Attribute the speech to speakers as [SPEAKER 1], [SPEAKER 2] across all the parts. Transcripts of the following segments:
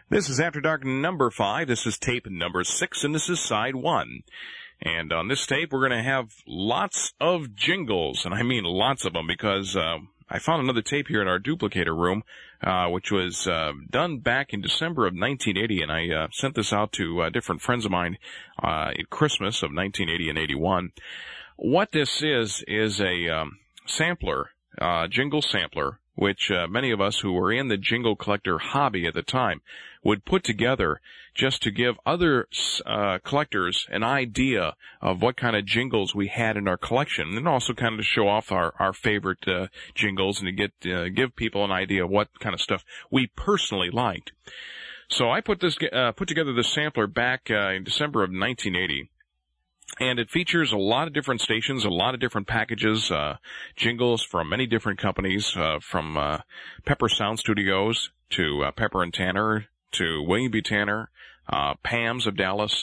[SPEAKER 1] This is After Dark number 5. This is tape number 6, and this is side 1. And on this tape, we're going to have lots of jingles, and I mean lots of them, because I found another tape here in our duplicator room, which was done back in December of 1980, and I sent this out to different friends of mine at Christmas of 1980 and 81. What this is a sampler, jingle sampler, which many of us who were in the jingle collector hobby at the time would put together just to give other collectors an idea of what kind of jingles we had in our collection, and also kind of to show off our favorite jingles and to give people an idea of what kind of stuff we personally liked. So I put together this sampler back in December of 1980. And it features a lot of different stations, a lot of different packages, jingles from many different companies, from Pepper Sound Studios to Pepper and Tanner to William B. Tanner, Pam's of Dallas,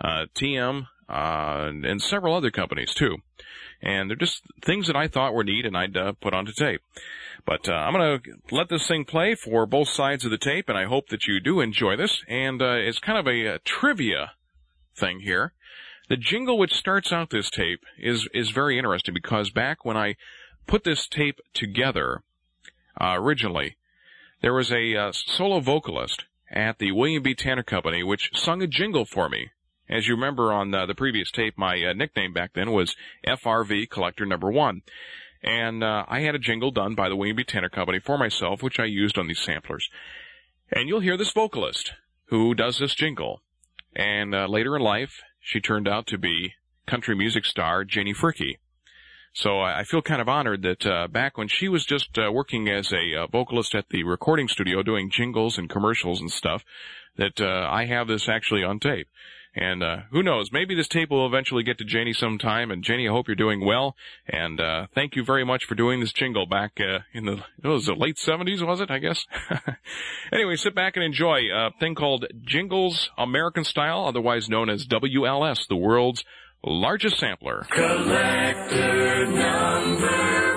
[SPEAKER 1] TM, and several other companies too. And they're just things that I thought were neat and I'd put onto tape. But I'm going to let this thing play for both sides of the tape, and I hope that you do enjoy this. And it's kind of a trivia thing here. The jingle which starts out this tape is very interesting, because back when I put this tape together originally, there was a solo vocalist at the William B. Tanner Company which sung a jingle for me. As you remember on the previous tape, my nickname back then was FRV Collector Number 1. And I had a jingle done by the William B. Tanner Company for myself, which I used on these samplers. And you'll hear this vocalist who does this jingle. And later in life, she turned out to be country music star Janie Fricke. So I feel kind of honored that back when she was just working as a vocalist at the recording studio doing jingles and commercials and stuff, that I have this actually on tape. And who knows, maybe this tape will eventually get to Janie sometime. And Janie, I hope you're doing well. And thank you very much for doing this jingle back in the late 70s, was it, I guess? Anyway, sit back and enjoy a thing called Jingles American Style, otherwise known as WLS, the world's largest sampler.
[SPEAKER 2] Collector number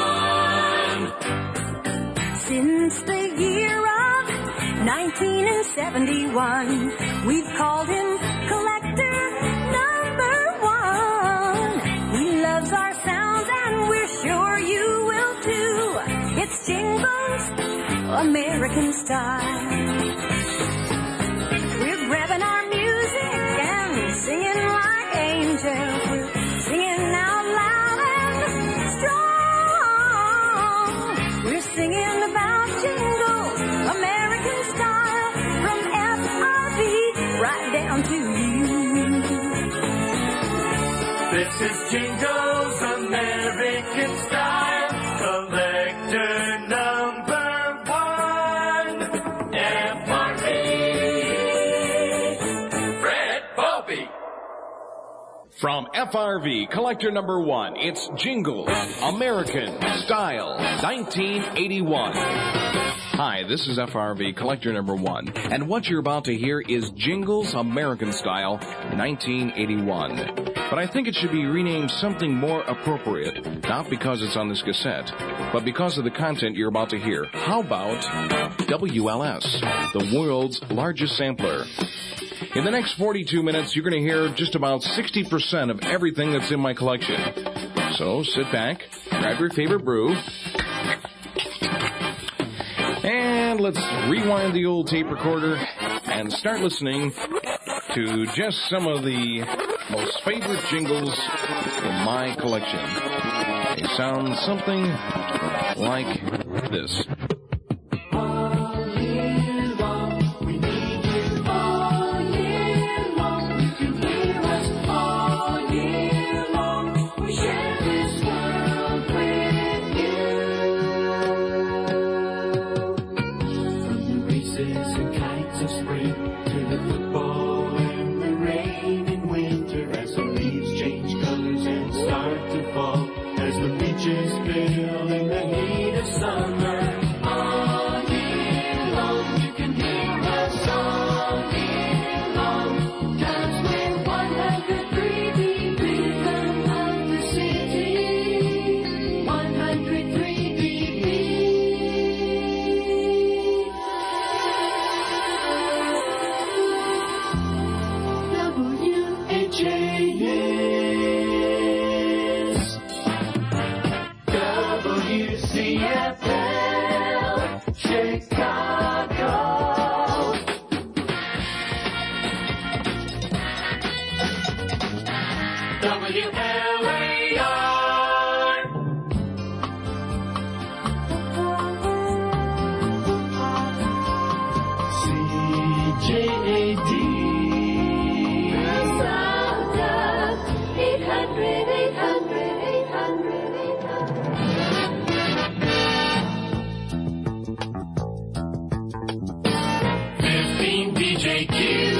[SPEAKER 2] 1. Since the year of 1971, we've called him Collector number 1. He loves our sounds and we're sure you will too. It's Jingles American Style. We're grabbing our music and singing like angels. We're singing out loud and strong. We're singing about Jingles American Style, from FRV right down to you. This is Jingles American Style, Collector number 1, FRV. Fred Bobby.
[SPEAKER 1] From FRV Collector Number 1, it's Jingles American Style 1981. Hi, this is FRV Collector Number 1, and what you're about to hear is Jingles American Style 1981. But I think it should be renamed something more appropriate, not because it's on this cassette, but because of the content you're about to hear. How about WLS, the world's largest sampler? In the next 42 minutes, you're going to hear just about 60% of everything that's in my collection. So sit back, grab your favorite brew, and let's rewind the old tape recorder and start listening to just some of the most favorite jingles in my collection. They sound something like this.
[SPEAKER 2] Fill in the heat of summer. All year long, you can hear us all year long. Times when 103 deep rhythm of the city. 103 deep. WLAR. CJAD. The sound of 800, 800, 800, 800. 15 DJQ.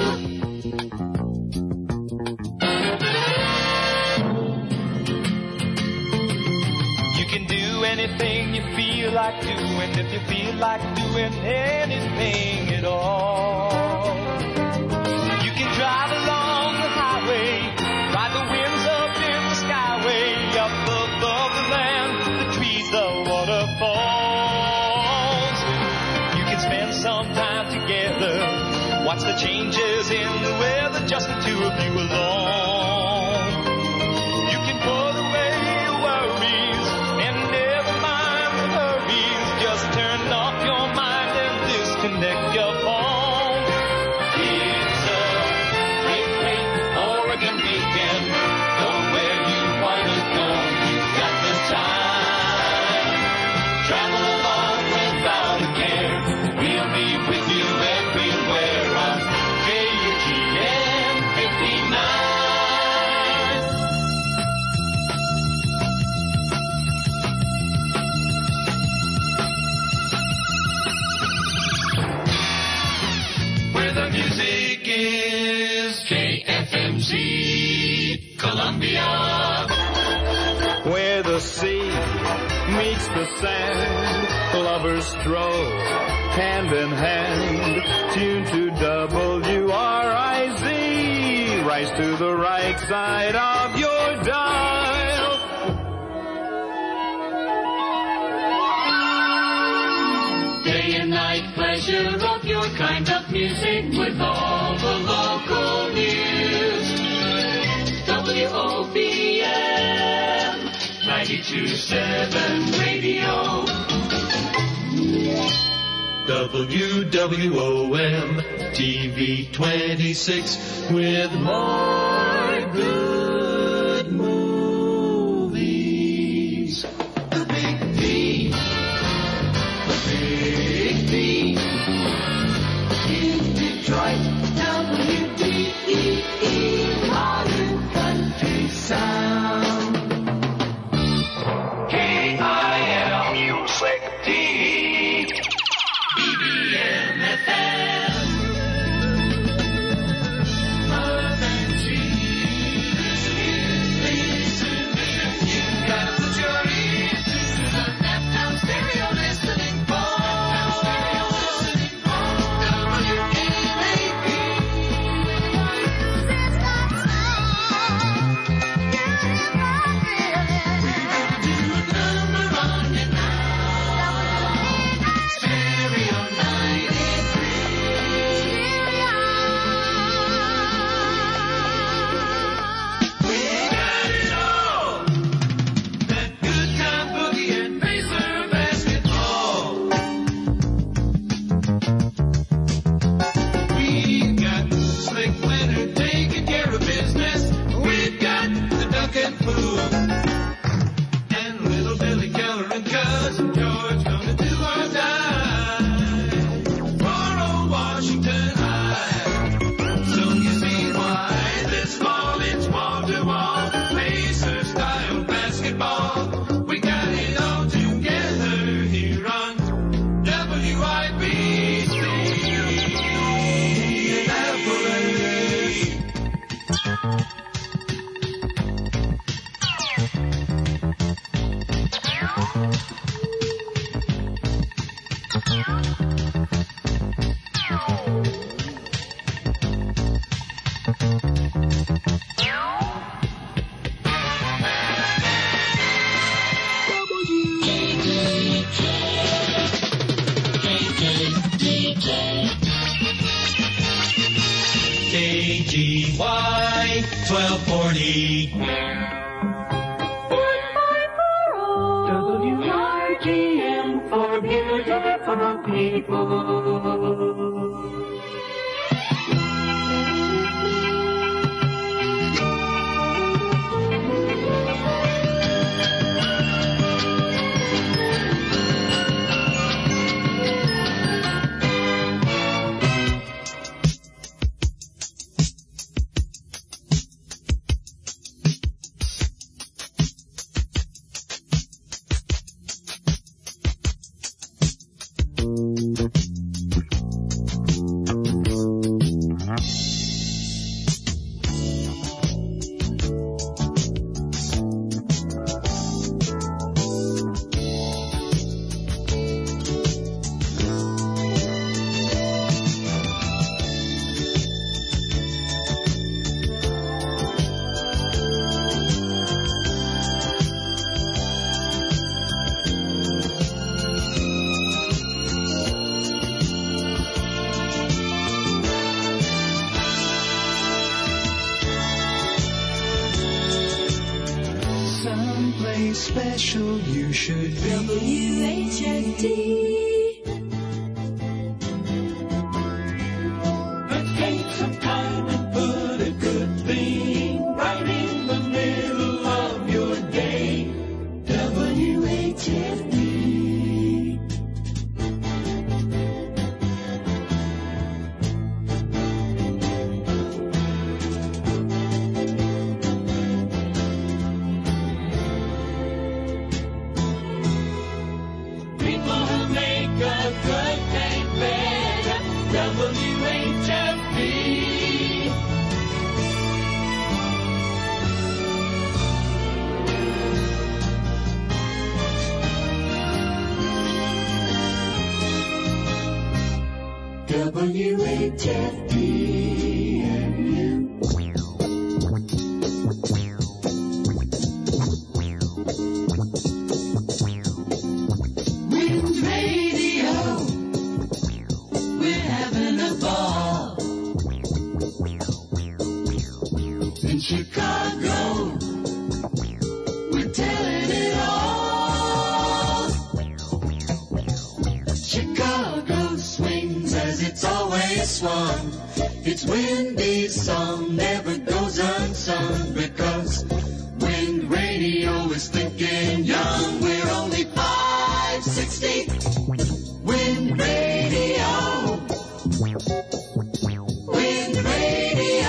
[SPEAKER 3] Anything you feel like doing, if you feel like doing anything at all. You can drive along the highway, ride the winds up in the skyway, up above the land, the trees, the waterfalls. You can spend some time together, watch the changes in the weather, just the two of you alone. You can put away your worries and just turn off your mind and disconnect your phone. It's a great, great Oregon weekend. Go where you want to go. You've got the time. Travel along without a care. We'll be with you everywhere on KUGN 59. The music is KFMZ Columbia. Where the sea meets the sand, lovers stroll hand in hand, tuned to WRIZ. Rise to the right side of your dial. Day and night pleasure of your kind of music with all the local news. WOBM 92.7 radio. WWOM TV 26 with more good movies. The Big D. The Big D. In Detroit, WDEE, modern country sound. KIL Music D. BBM FM. Urban Cheese. Listen, you gotta put your ears to the Naptown Stereo listening KGY 1240. WRGM for beautiful people.
[SPEAKER 4] someplace special, you should be.
[SPEAKER 2] WHFD.
[SPEAKER 4] Let's take some time and put a good thing right in the middle of your day. WHFD. People who make a good day better. WHFD. WHFD and you. Wind Radio, we're having a ball. In Chicago, we're telling it all. Chicago swings as it's always swung. Its windy song never goes unsung because Wind Radio is thinking young. We're only 560. Wind Radio. Wind Radio.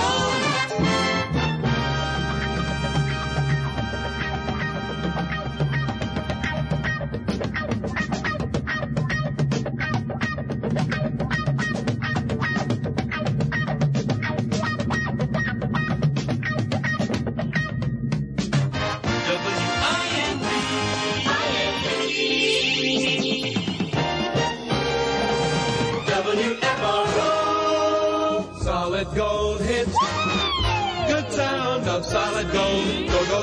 [SPEAKER 4] WFRO. Solid gold hits. Good sound of solid gold. Go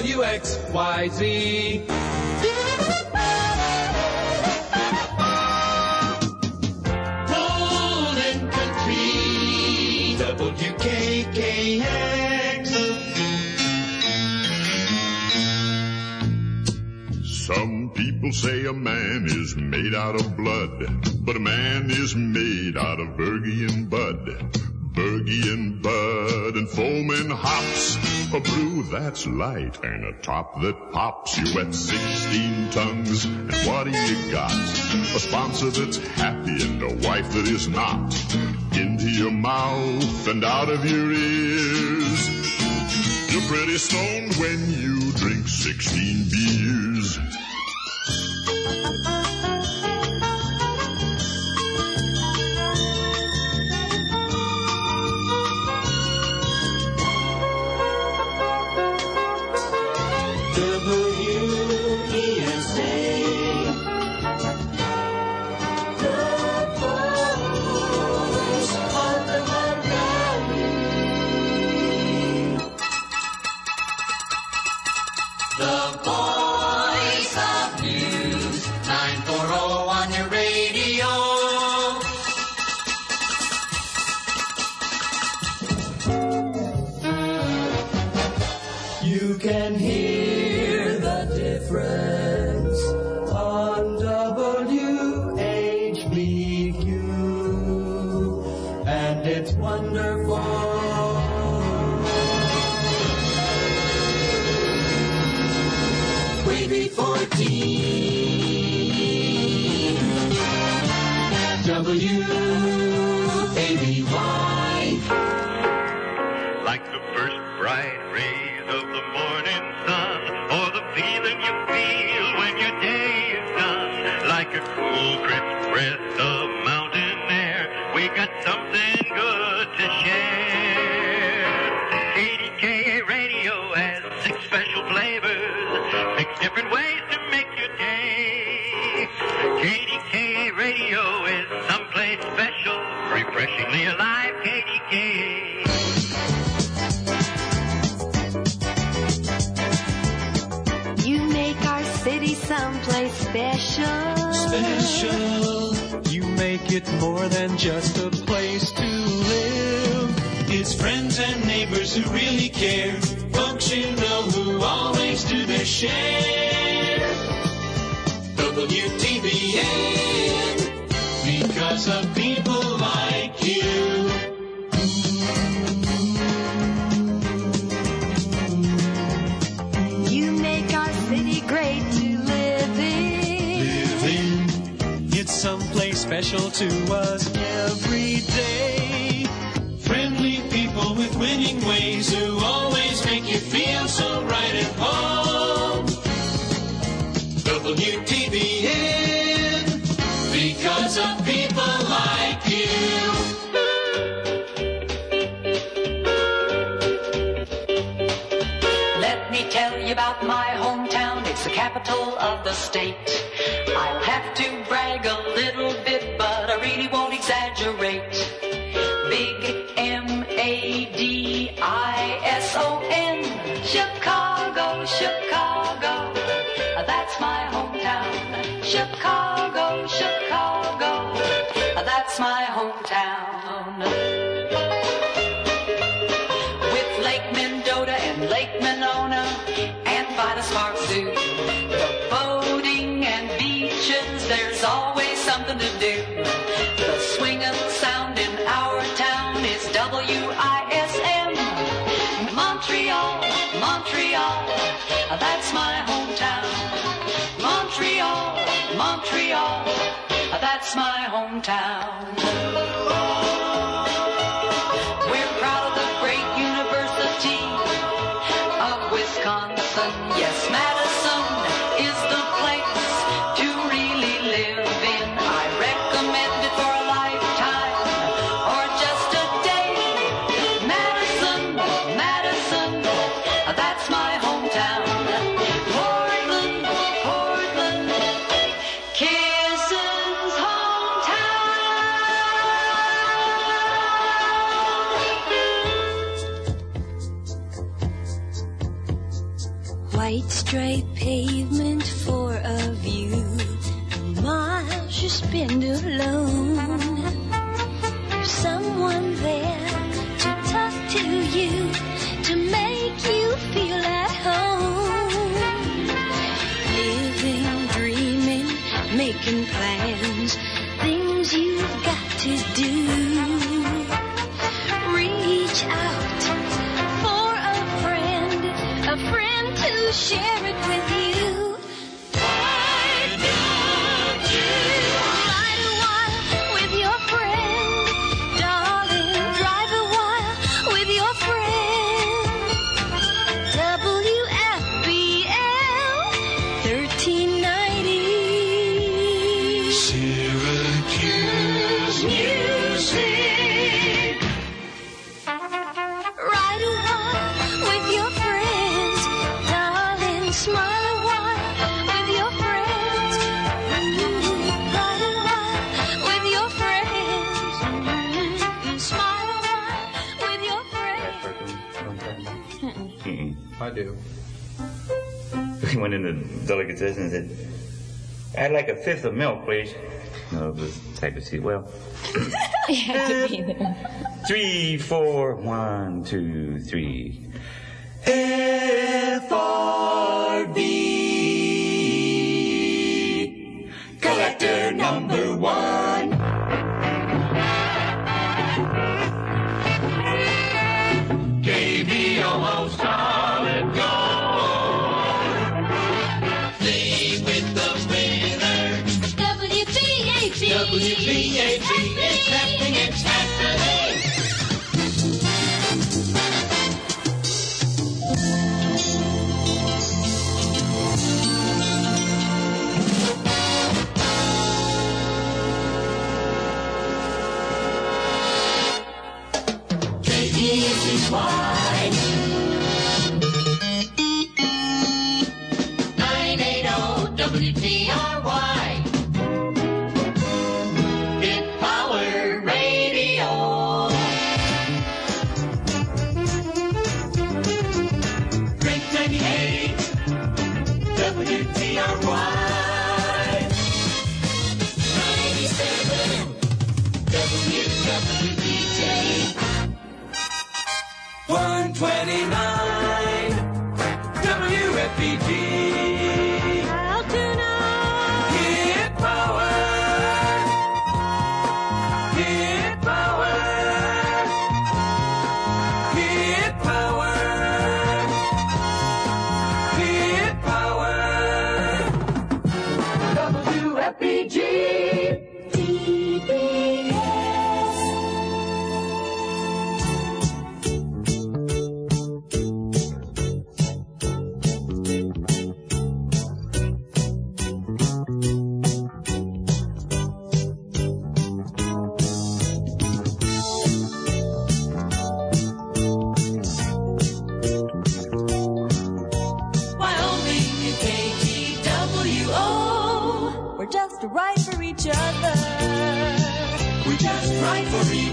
[SPEAKER 4] WXYZ. Golden Country. WKKX.
[SPEAKER 5] Some people say a man is made out of blood, but a man is made out of Bergie and Bud. Bergie and Bud and foam and hops. A brew that's light and a top that pops. You wet 16 tongues, and what do you got? A sponsor that's happy and a wife that is not. Into your mouth and out of your ears. You're pretty stoned when you drink 16 beers.
[SPEAKER 4] You can hear the difference on WHBQ, and it's wonderful. Wavy 14, WABY.
[SPEAKER 3] Like the first bright rays of the morning sun, or the feeling you feel when your day is done. Like a cool, crisp breath of mountain air, we got something good to share. KDKA Radio has 6 special flavors, 6 different ways to make your day. KDKA Radio is someplace special, refreshingly alive. KDKA.
[SPEAKER 2] You make our city someplace special.
[SPEAKER 4] Special. You make it more than just a place to live. It's friends and neighbors who really care. Folks you know who always do their share. WTBN, because of people like you.
[SPEAKER 6] You make our city great to live in.
[SPEAKER 4] It's someplace special to us every day. Friendly people with winning ways who always make you feel so right at home. WTBN, because of people like you.
[SPEAKER 7] Let me tell you about my hometown. It's the capital of the state. I'll have to brag a little bit, but I really won't exaggerate. Big M-A-D-I-S-O-N, Chicago, Chicago. That's my hometown. Chicago, Chicago. That's my hometown. With Lake Mendota and Lake Monona and Vitus Park Zoo, the boating and beaches, there's always something to do. The swing of sound in our town is W-I-S-M. Montreal, Montreal, that's my hometown. Montreal, Montreal, that's my hometown. We're proud of the great University of Wisconsin. Yes, Madison is the place to really live in. I recommend it for a lifetime or just a day. Madison, Madison, that's my hometown. Portland, Portland, Kissin's hometown.
[SPEAKER 6] White striped pavement for a view. Miles you spend alone. There's someone there to talk to you, to make you feel at home. Living, dreaming, making plans, things you've got to do. Reach out for a friend to share it with you. Why don't you ride a while with your friend, darling? Drive a while with your friend. WFBL 1390
[SPEAKER 4] Syracuse music.
[SPEAKER 6] Ride a while with your friends, darling. Smile a while with your friends. Ride a while with your friends. Smile a while with your friends.
[SPEAKER 8] I do.
[SPEAKER 9] We went into delicatessen and said, I'd like a fifth of milk, please. No, it was type of seat. Well,
[SPEAKER 10] You have to be there.
[SPEAKER 9] 3, 4, 1, 2, 3.
[SPEAKER 4] FRB, collector number 1. KBOO solid gold. Play with the winner.
[SPEAKER 6] WBAB.
[SPEAKER 4] WBAB is happening, it's happening. KBSY 980 WTRY. Big Power Radio. Great 98 WTRY. 97 WWBJ. 129 WFPG.
[SPEAKER 6] Altoona.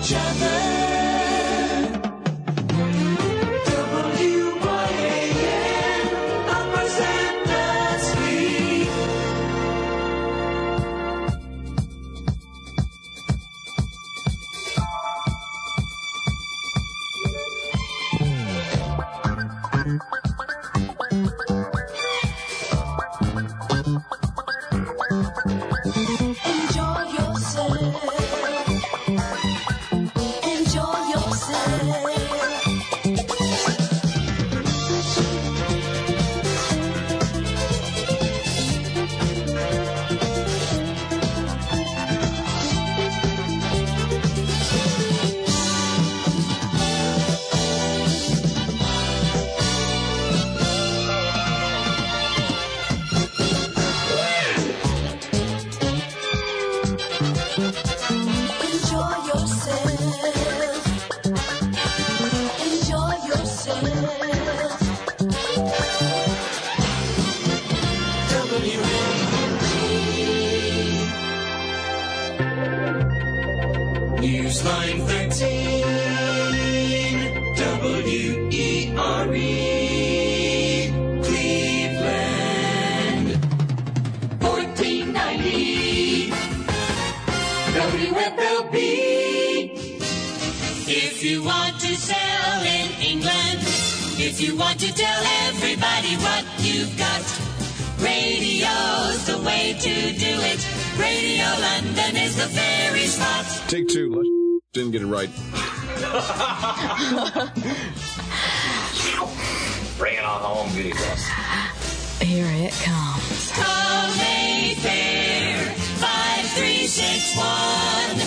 [SPEAKER 4] each other. WYAN, Upper Sandusky.
[SPEAKER 6] Enjoy yourself. Enjoy yourself. Enjoy yourself. Enjoy yourself.
[SPEAKER 4] Newsline 13, WERE, Cleveland. 1490, WFLB.
[SPEAKER 3] If you want to sell in England, if you want to tell everybody what you've got, radio's the way to do it. Radio London is the very spot.
[SPEAKER 1] Take two. Let's didn't get it right.
[SPEAKER 9] Bring it on home, beauty plus.
[SPEAKER 10] Here it comes.
[SPEAKER 3] Call Mayfair 5361.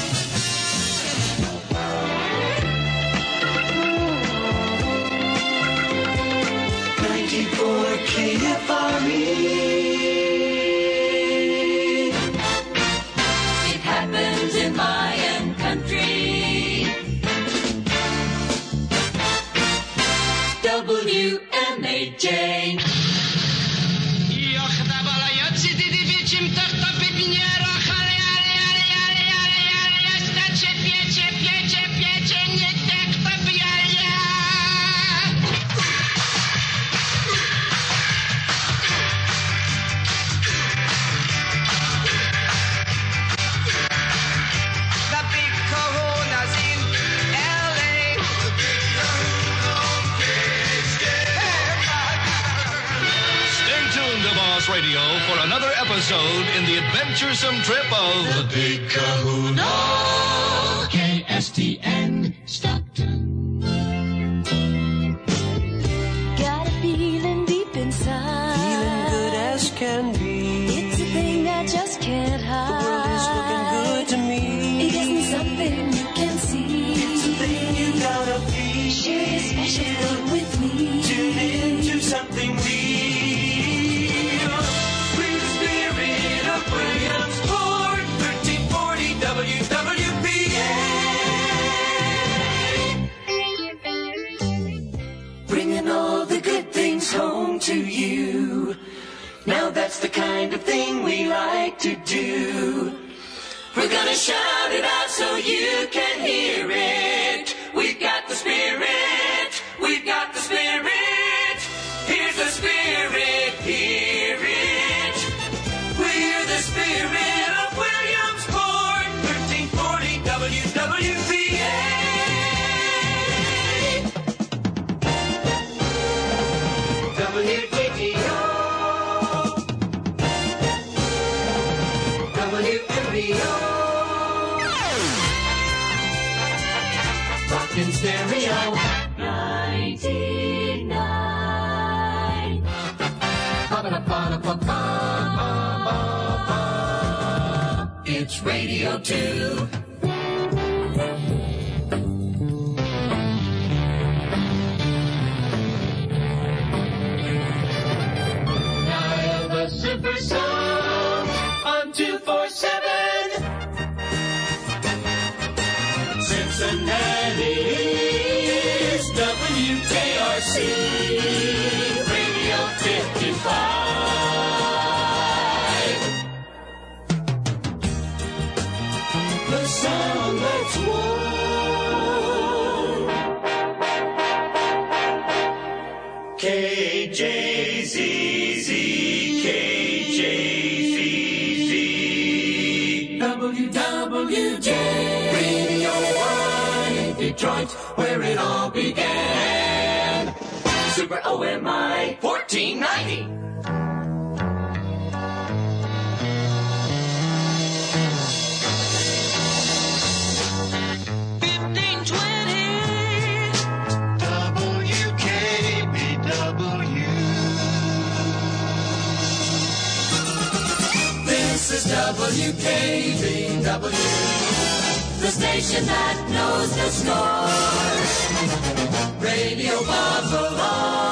[SPEAKER 3] It happens in Mayan country. WMAJ.
[SPEAKER 4] The big Corona's in LA.
[SPEAKER 8] Stay tuned to Boss Radio for another episode in the adventuresome trip of The Big Kahuna.
[SPEAKER 3] KSTN Stockton.
[SPEAKER 6] Got a feeling deep inside.
[SPEAKER 4] Feeling good as can be.
[SPEAKER 6] It's a thing I just can't hide.
[SPEAKER 4] The world is looking good to me.
[SPEAKER 6] It isn't something you can see.
[SPEAKER 4] It's a thing you gotta feel.
[SPEAKER 6] Share this special thing with me.
[SPEAKER 4] Tune into something real. Bring the spirit of Williamsport, 1340 WWPA. Bringing all the good things home to you. Now that's the kind of thing we like to do. We're gonna shout it out so you can hear it. We've got the spirit. We've got the spirit. Here's the spirit. Hear it. We're the spirit of Williamsport. 1340 WWPA. WTTO. WMBO. Rockin' stereo. 99. Ba-ba-da-ba-da-ba-ba. It's Radio 2. Dial the Super Song on 247. Cincinnati is WKRC Radio 55. The sound that's warm.
[SPEAKER 2] Detroit, where it all began. Super OMI 1490. This is WKBW, the station that knows the score. Radio Buffalo.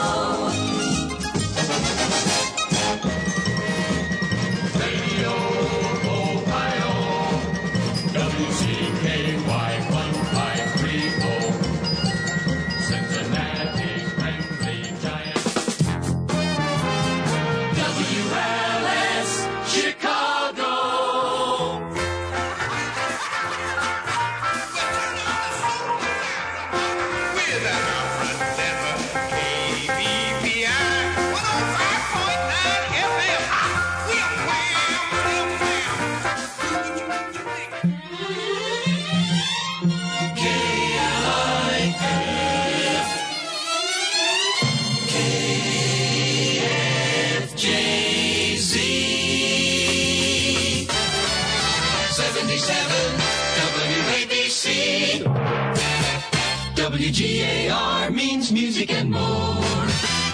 [SPEAKER 2] Radio Ohio, WCKY 1530. Cincinnati's friendly giant. WLS Chicago. KFJZ 77 WABC. WGAR means music and more.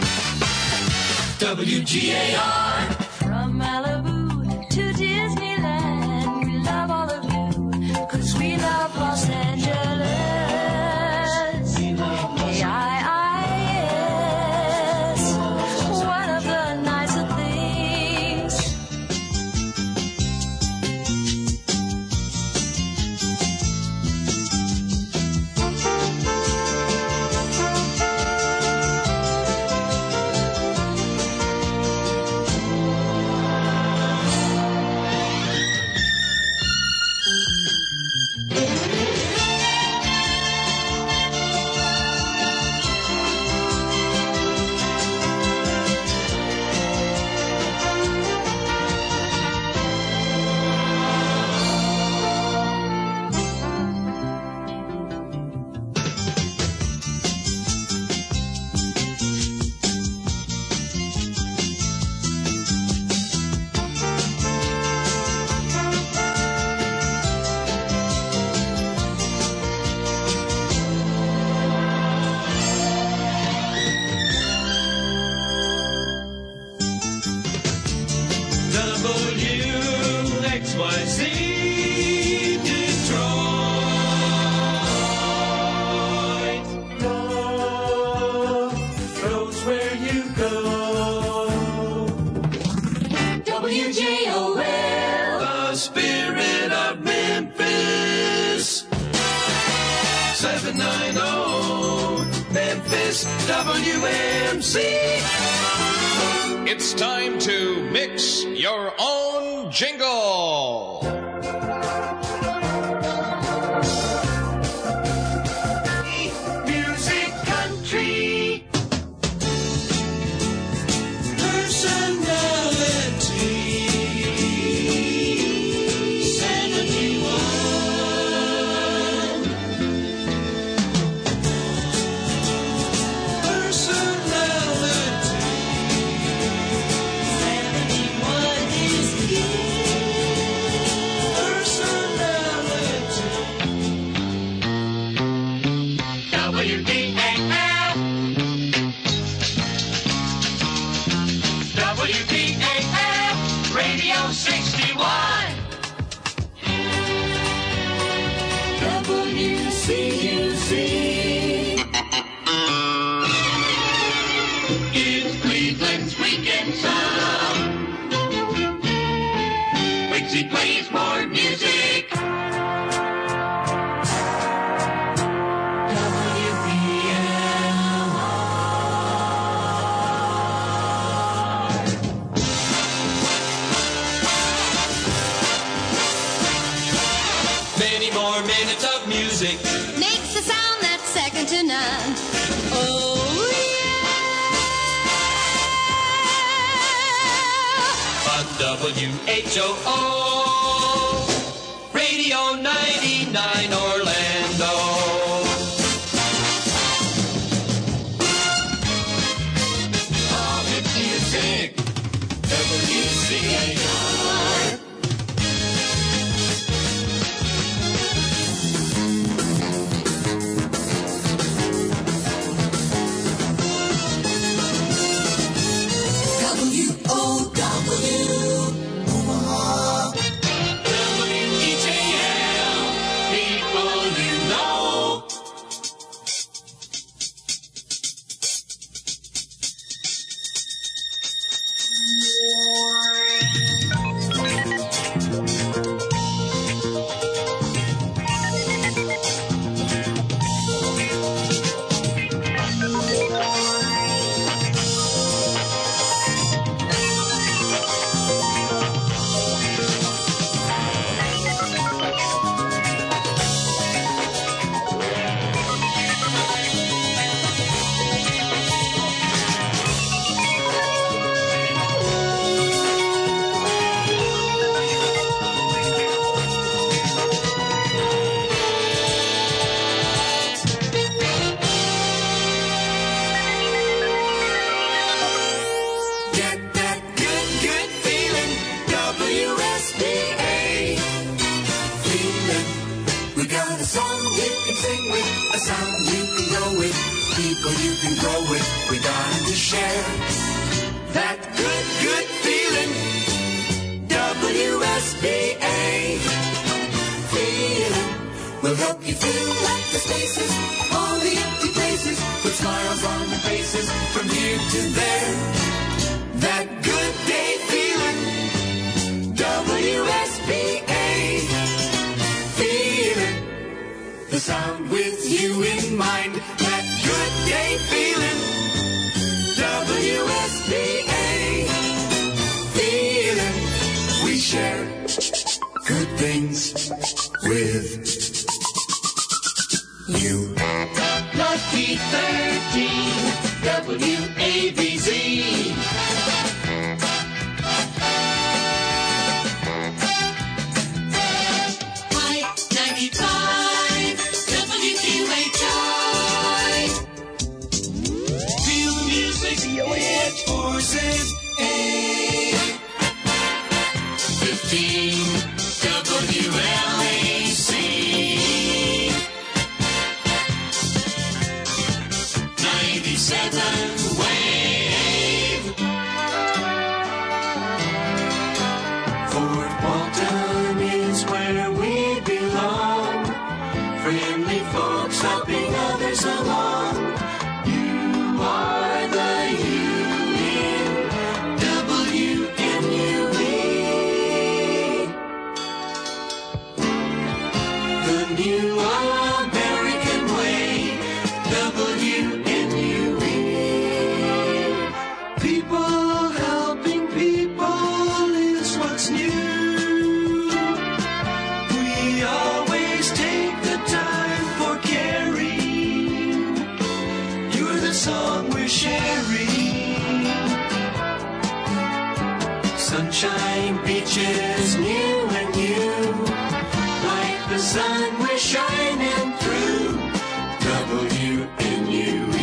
[SPEAKER 2] WGAR.
[SPEAKER 6] From Malibu to Disneyland, we love all of you, 'cause we love Los Angeles. KIIS, one of the nicer things.
[SPEAKER 4] WXYZ Detroit. Love goes where you go.
[SPEAKER 2] WJOL,
[SPEAKER 4] The spirit of Memphis. 790 Memphis WMC.
[SPEAKER 8] It's time to mix your own jingle.
[SPEAKER 2] Music Country.
[SPEAKER 4] Personality 71. Personality 71 is personality.
[SPEAKER 2] WDAF. WDAF Radio 61. WCUC. It's Cleveland's weekend song. Quincy plays more music.
[SPEAKER 4] Many more minutes of music.
[SPEAKER 6] Makes a sound that's second to none. Oh, yeah.
[SPEAKER 4] On WHOO Radio 99 Orlando.
[SPEAKER 2] People you can grow with, we're dying to share that good, good feeling. WSBA feeling will help you fill up the spaces, all the empty places, put smiles on your faces from here to there. That good day feeling. WSBA feeling. The sound with you in mind. That good day feeling. WSBA feeling. We share good things with you. Lucky 13, WABZ. High 95, WQHI. Feel the music, it forces A. 15, WLAC. 97 Wave. Fort Walton is where we belong. Friendly folks helping others along. You are the U in WNUE. The new American way. WNUE. People helping people is what's new. We always take the time for caring. You're the song we're sharing. Sunshine, beaches, new and you. Like the sun we're shining through. WNUE.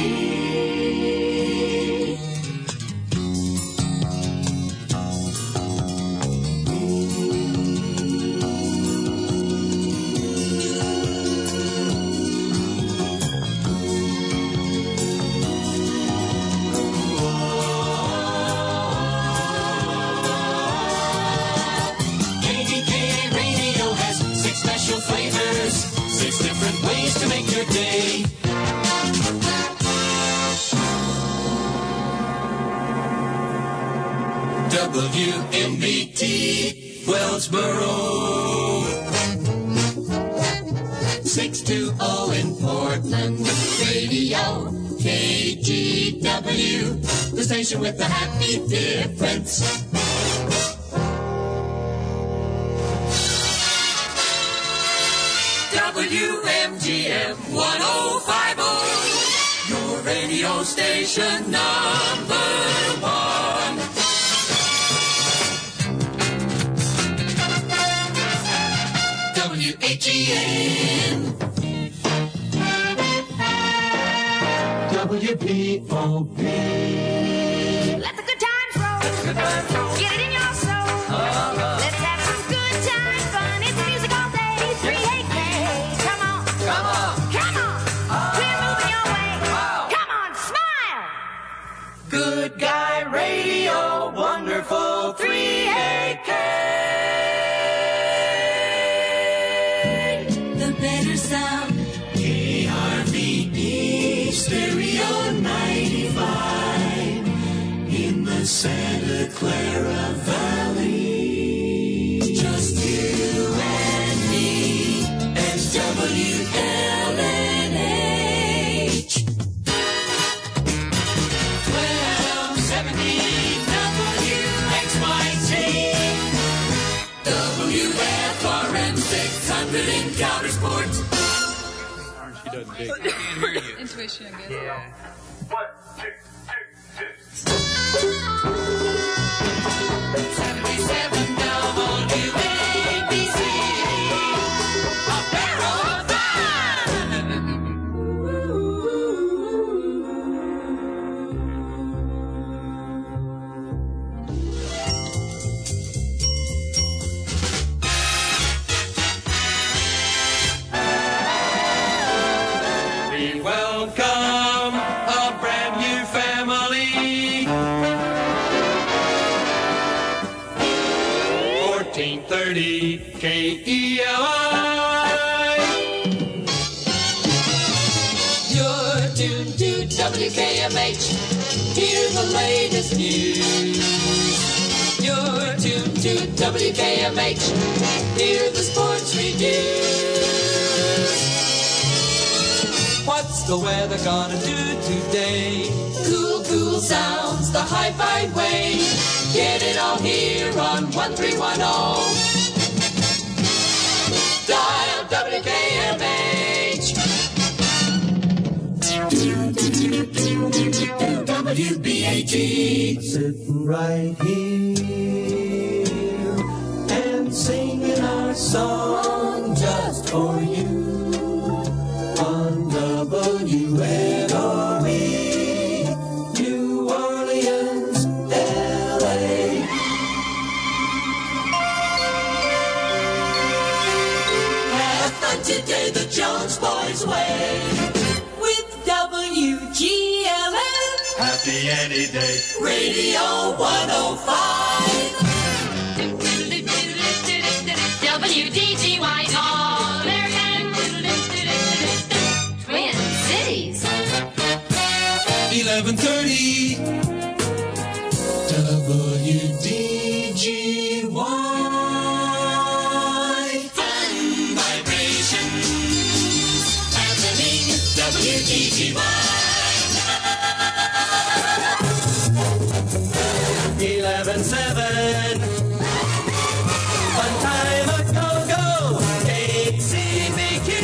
[SPEAKER 2] KDK Radio has 6 special flavors, 6 different ways to make your day. WMBT Wellsboro. 620 in Portland Radio. KGW, the station with the happy difference. WMGM 1050, your radio station number 1. WHEN, WPOP.
[SPEAKER 6] Let the good times roll. Get it in your soul.
[SPEAKER 2] radio, wonderful 3AK.
[SPEAKER 6] The better sound.
[SPEAKER 2] KRVE Stereo 95 in the Santa Clara Valley. Just you and me and WLNH. 1270 WXYZ. WFRM 600 in Countersport.
[SPEAKER 1] She doesn't dig.
[SPEAKER 11] Intuition, I guess.
[SPEAKER 2] Yeah. 77 WABC, a barrel of
[SPEAKER 4] We welcome a brand new family. 1430 KELI.
[SPEAKER 2] You're tuned to WKMH. Hear the latest news. You're tuned to WKMH. Hear the sports reviews.
[SPEAKER 4] What's the weather gonna do today?
[SPEAKER 2] Cool, cool sounds the hi-fi way. Get it all here on 1310. Dial WKMH. WBAT.
[SPEAKER 4] Sitting right here and singing our song just for you on WNRE, New Orleans, LA.
[SPEAKER 2] Have fun today the Jones Boys way. With WGLN.
[SPEAKER 4] Happy any day.
[SPEAKER 2] Radio 105.
[SPEAKER 6] WDGY All American. Twin Cities.
[SPEAKER 4] 1130 WDGY.
[SPEAKER 2] Fun vibrations. Happening WDGY.
[SPEAKER 4] 11-7. Fun time a go-go. KCBQ.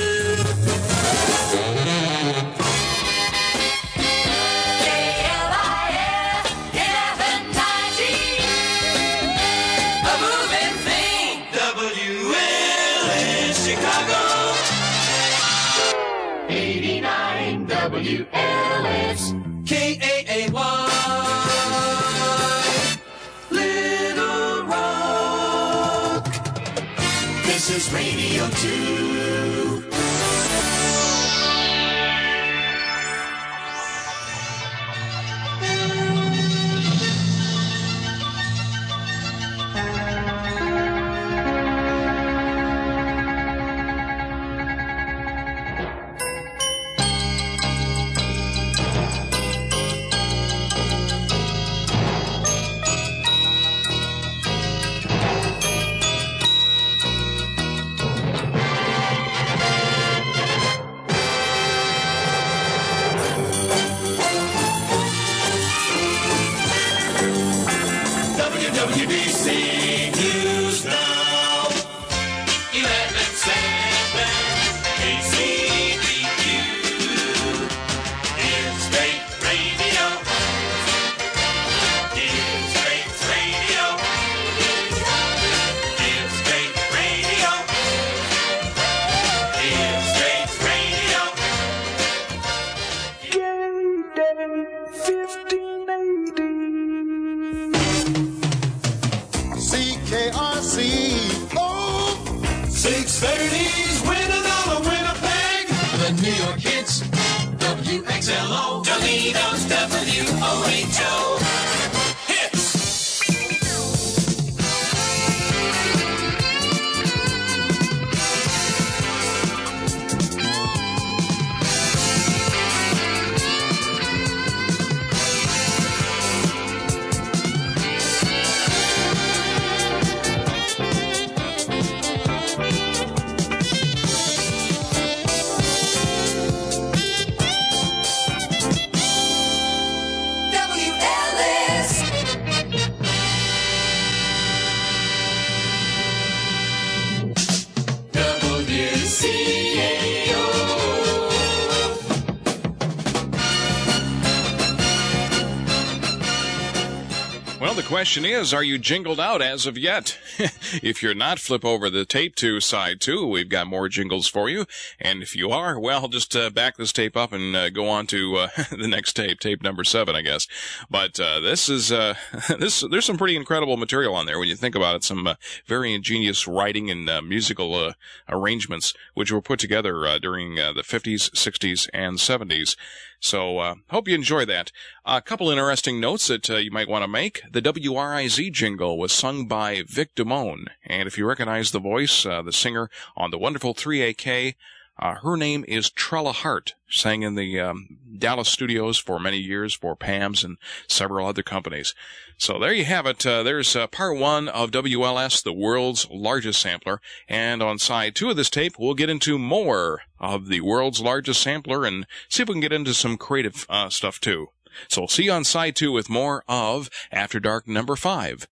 [SPEAKER 2] KLIF 1190. A moving thing.
[SPEAKER 4] WLN Chicago.
[SPEAKER 2] 89 WLS.
[SPEAKER 4] KAAY. Little Rock.
[SPEAKER 2] This is Radio 2. WWDC News Now. 11-7 KCBQ. It's great radio. It's great radio. It's great radio. It's great radio.
[SPEAKER 5] CKRC. Oh,
[SPEAKER 4] 630's winning all of Winnipeg. The New York hits. WXLO.
[SPEAKER 2] Toledo's WOHO.
[SPEAKER 1] question is, are you jingled out as of yet? If you're not, flip over the tape to side 2. We've got more jingles for you. And if you are, well, just back this tape up and go on to the next tape number 7, I guess. But this is there's some pretty incredible material on there when you think about it. Some very ingenious writing and musical arrangements which were put together during the 50s, 60s, and 70s. So, hope you enjoy that. A couple interesting notes that you might want to make. The WRIZ jingle was sung by Vic Damone. And if you recognize the voice, the singer on the wonderful 3AK, her name is Trella Hart, sang in the Dallas studios for many years for PAMS and several other companies. So there you have it. There's part 1 of WLS, the world's largest sampler. And on side 2 of this tape, we'll get into more of the world's largest sampler and see if we can get into some creative stuff too. So we'll see you on side 2 with more of After Dark number 5.